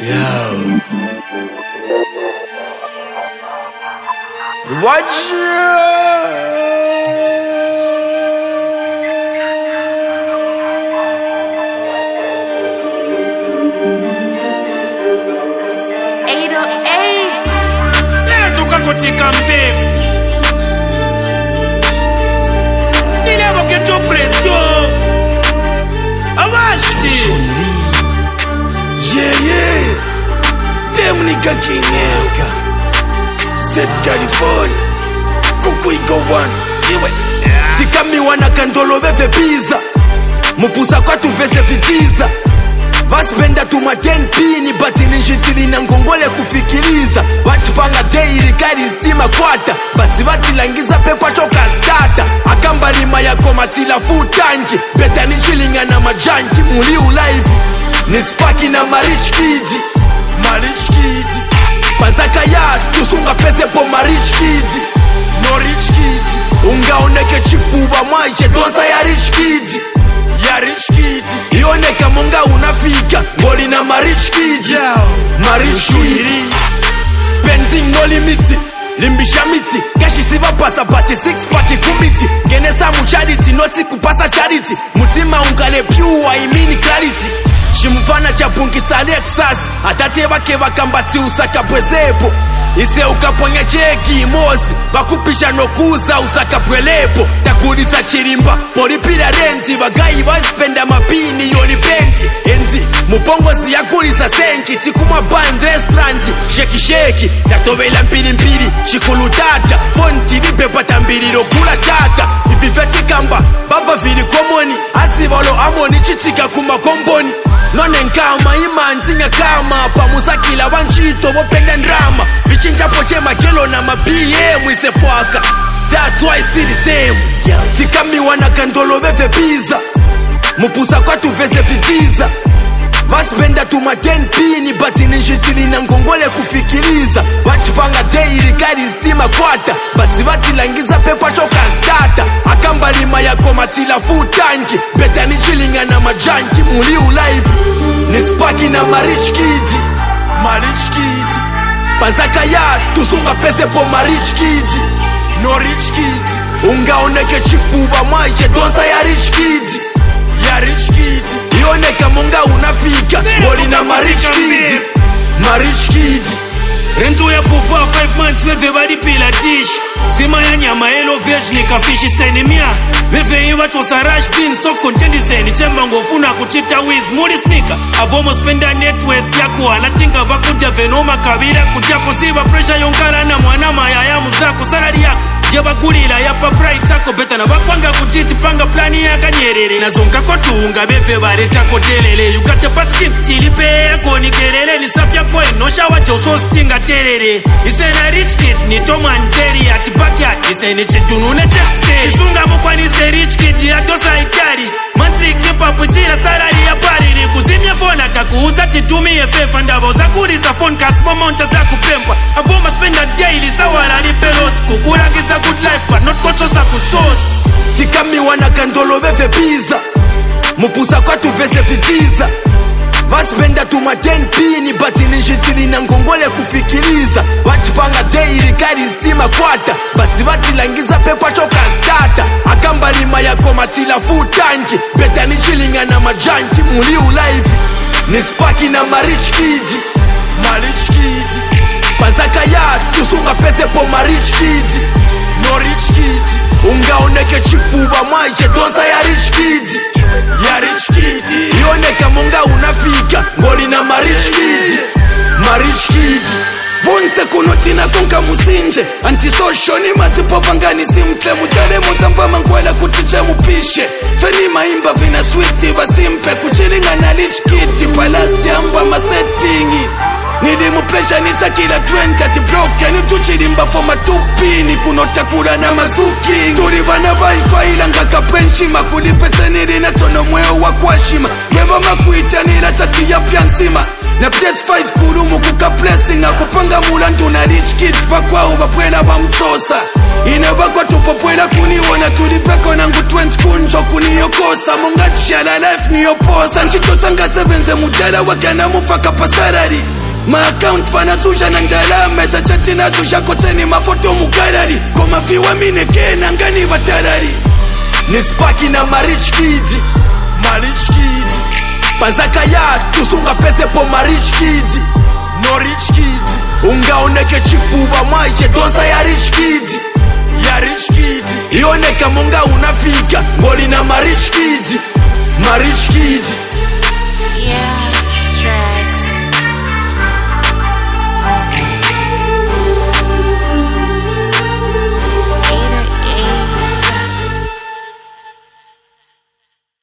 Yo. Watch Katika mbevu Ninebo keto presto Awashti Yeah Temnika Kinga Set California Kukuigo one Iwe Tikami wana kandolo veve pizza Mupusa kwa tuveze vitiza Vaspenda tuma 10 pini Bati ninjitili na ngongole kufikiliza Wachipanga daily kari stima kwata Basi vatilangiza pepa choka stata Akamba lima yako matila futanki Beta nichilinga na majanki Muli ulive Nispaki na marich kidi Marich kidi Pazaka ya tusunga pese po marich kidi No rich kidi Ungaoneke chipuba maiche Donza ya rich kidi Ya rich kid Ioneka monga unafika Ngoli na marich kid Marich kid Spending no limiti Limbisha miti Kashi siva pasa bati 6 paki kumiti Genesa mu charity Noti kupasa charity Mutima ungale pure imini clarity Shimufana chapungisa Lexus Atate wake wakambati usaka pwezepo Ise ukaponya cheki mosi Bakupisha nokuza usaka pwelepo Takurisa chirimba Polipira renti Wagayi waspenda mapini yoni penti Enzi mupongozi ya kurisa senki Tikuma band restaurant Sheki sheki Tatobela mpili mpili Shikulu tacha Fonti lipepa tambili Lokula chacha Ipifeti kamba Baba vili komoni Asivalo amoni chitika kuma komboni None nkama imantinga kama Pamusa kila wanchito wopenda ndrama Vichinja poche magelo na mabiye Mwise fuaka That's why still the same Tikami wana kandolo veve pizza Mupusa kwa tuveze vitiza Vaspenda tuma 10 pini Bati ninjitili na ngongole kufikiliza Wachipanga daily kari stima kwata Basi vatilangiza pepa choka stata Akamba lima yako matila futanki Beta nichilinga na majanki Muli ulive Nispaki na marich kidi Marich kidi Pazaka ya tusunga pese po marich kidi No rich kidi Ungaoneke chipuba maiche Donza ya rich kidi Ya rich kidi Ioneka monga unafika Ngoli na marich kidi Marich kidi Rentu ya pupa 5 months Veve wadi pila tish Sima ya nyama yellow veg nikafishi senemia Veve iwa chosa rush bin soft contendi seni Chemba ngofuna kuchita wiz Muli sneaker Avomo spenda net worth yaku Anatinga vakuja venoma kabira Kujako siba pressure yonkara na mwana maya ya muzako Salari yako Jeba gulira yapa pride chako Beta na wakwanga kuchiti panga plani ya kanyerere Nazonga kotunga Veve bareta kotelele Yukate paskip tilipe yako nikelele Nisafya koe nosha wacho so stinga terere Isena rich kid ni Tom and Jerry Ati backyard Iseni chitunune chepse Isunga mokwa nise rich kid ya dosa itari Monthly kipa puchira salari ya pariri Kuzimye phone akakuuza titumie fefa Ndavo za kuriza phone kasmo monta za kupempwa Avoma spenda daily sawara lipelos Kukurangiza good life but not kocho za kusos Tikami wana kandolo veve pizza Mupusa kwa tuveze vitiza Vaspenda tuma 10 pini Bati ninjitili na ngongole kufikiliza Wachipanga daily kari stima kwata Basi vatilangiza pepa choka stata Akamba lima yako matila futanki Beta nichilinga na majanki Muli ulive Nispaki na marich kidi Marich kidi Pazaka ya tusunga pese po marich kidi No rich kidi Ungaoneke chipuba maiche Donza ya rich kidi Ya rich kidi Ioneka monga unafika Ngoli na marich kidi Marich kidi Vonse kunotina konka musinje Antisosho ni mazipo vangani simtle Mutare muzamba mangwela kutiche mupishe Feni maimba vina sweeti basimpe Kuchilinga na rich kidi Palasti amba masettingi Nidi mupresha nisa kila 20 ati broke Ni tuchilimba foma tupini Kunotakura na mazuki Turivana baifa ilanga kapenshima Kulipete nili na tono mweo wa kwashima Ngeva makuita nila tati ya pia nsima na PS5 kulumu kuka blessing akupanga mulandu na rich kid pakwao bapwela bamtosa inabakwa tupopwela kuniwona tulipeko nangu 20 kunjo kuniyokosa mungatishala life niyoposa nchitosa ngasebenze mudala wakana mufaka pasarari ma account panazusha na ndalama za chati nazusha koteni mafoto mugarari koma fiwa minekena ngani batarari nispaki na ma rich kid Panzaka ya tusunga pese po ma rich kid no rich kid ungaoneke chipuba maiche donza ya rich kid ioneka monga unafika ngoli na ma rich kid Yeah.